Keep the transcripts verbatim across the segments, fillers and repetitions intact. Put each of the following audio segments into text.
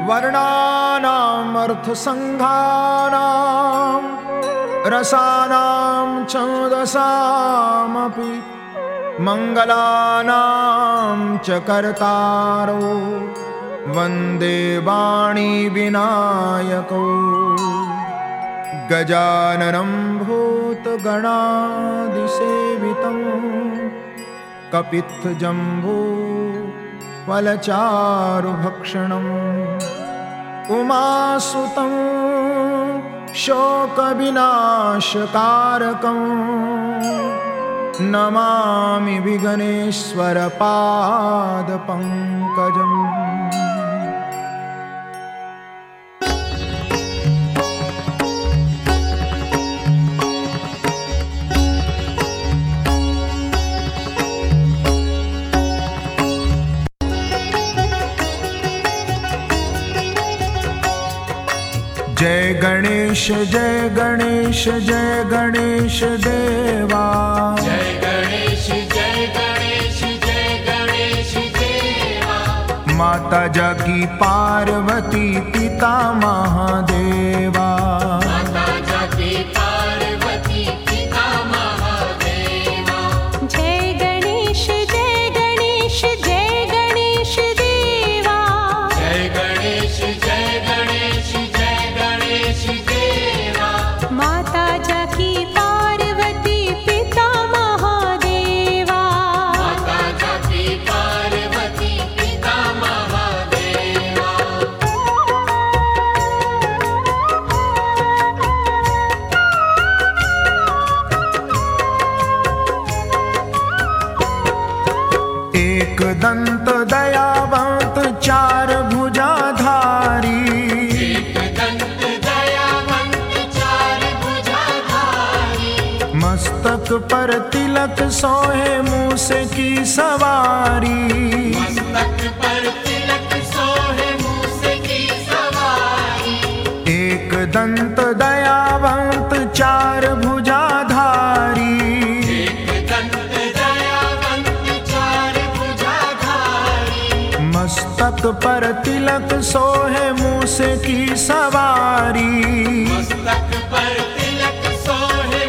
वर्णानाम् अर्थसङ्घानां रसानां छन्दसामपि मङ्गलानां च कर्तारो वन्दे वाणी विनायको गजाननं भूतगणादिसेवितं कपित्थजम्बो फलचारुभक्षणम् उमासुतं शोकविनाशकारकं नमामि विघ्नेश्वरपादपङ्कजम्। जय गणेश जय गणेश जय गणेश देवा। जय गणेश जय गणेश जय गणेश देवा। माता जाकी पार्वती पिता महादेवा। माता जाकी पार्वती पिता महादेवा। जय गणेश जय गणेश जय गणेश देवा। जय गणेश जय गणेश माता जाकी पार्वती पिता महादेवा। माता जाकी पार्वती पिता महादेवा। एक दंत दयावंत चार भुजाधारी। मस्तक पर तिलक सोहे मूसे की सवारी। मस्तक पर तिलक सोहे मूसे की सवारी। एक दंत दयावंत चार भुजाधारी। एक दंत दयावंत चार भुजाधारी। मस्तक पर तिलक सोहे मूसे की सवारी। मस्तक पर तिलक सोहे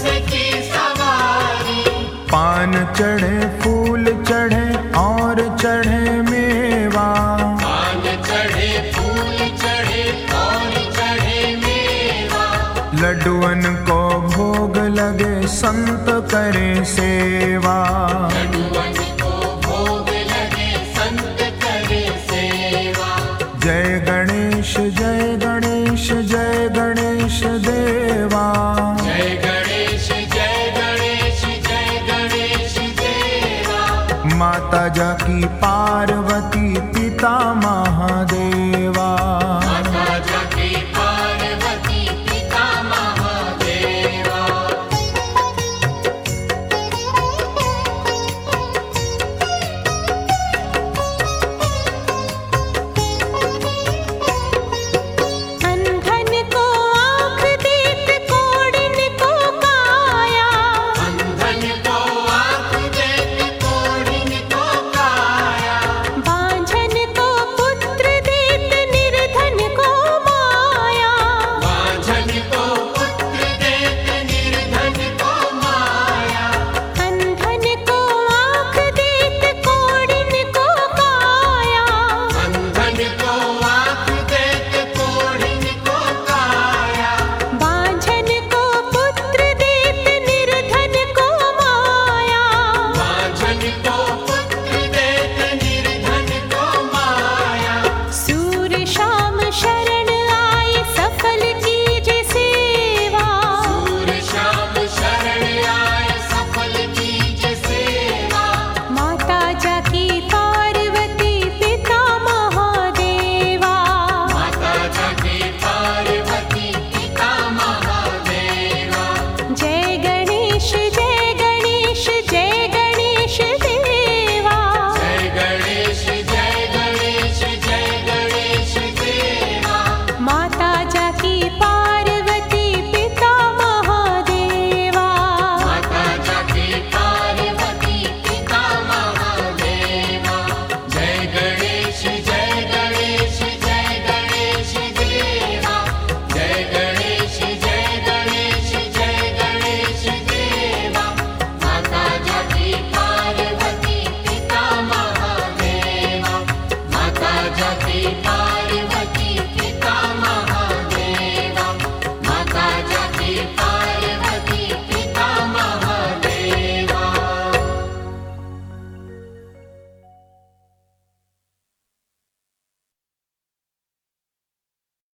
पान चढ़े फूल चढ़े और चढ़े मेवा। पान चढ़े फूल चढ़े और चढ़े मेवा। लड्डुअन को भोग लगे संत करे सेवा। लड्डुअन को भोग लगे संत करे सेवा। जय गणेश जय गणेश जय गणेश देवा। जय गणेश जय गणेश जय गणेश देवा। माता जाकी पार्वती पिता महादेव।